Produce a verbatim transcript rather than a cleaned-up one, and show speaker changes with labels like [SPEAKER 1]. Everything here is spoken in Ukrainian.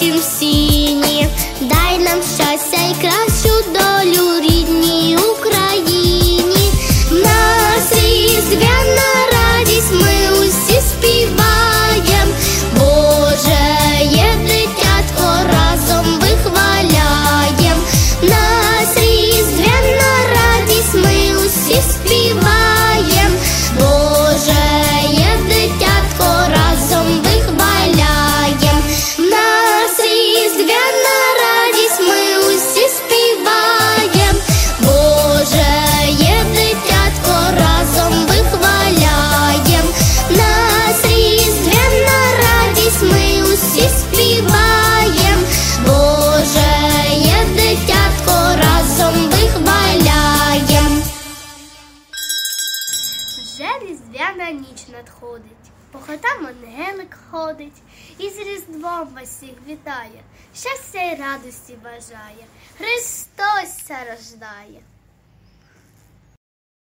[SPEAKER 1] осінь в сіні, дай нам щастя й кращу долю рідній Україні. В нас різдвяна радість, ми усі співаєм, Боже є дитятко, разом вихваляєм. В нас різдвяна радість, ми усі співаєм, Боже є дитятко, разом вихваляєм. В нас різдвяна радість, ми усі співаєм, Боже є дитятко, разом вихваляєм. В нас різдвяна радість, ми усі співаєм, Боже є дитятко, разом вихваляєм.
[SPEAKER 2] Вже різдвяна ніч надходить, по хатам ангелик ходить, і з Різдвом вас всіх вітає, щастя й радості бажає, Христос ся рождає.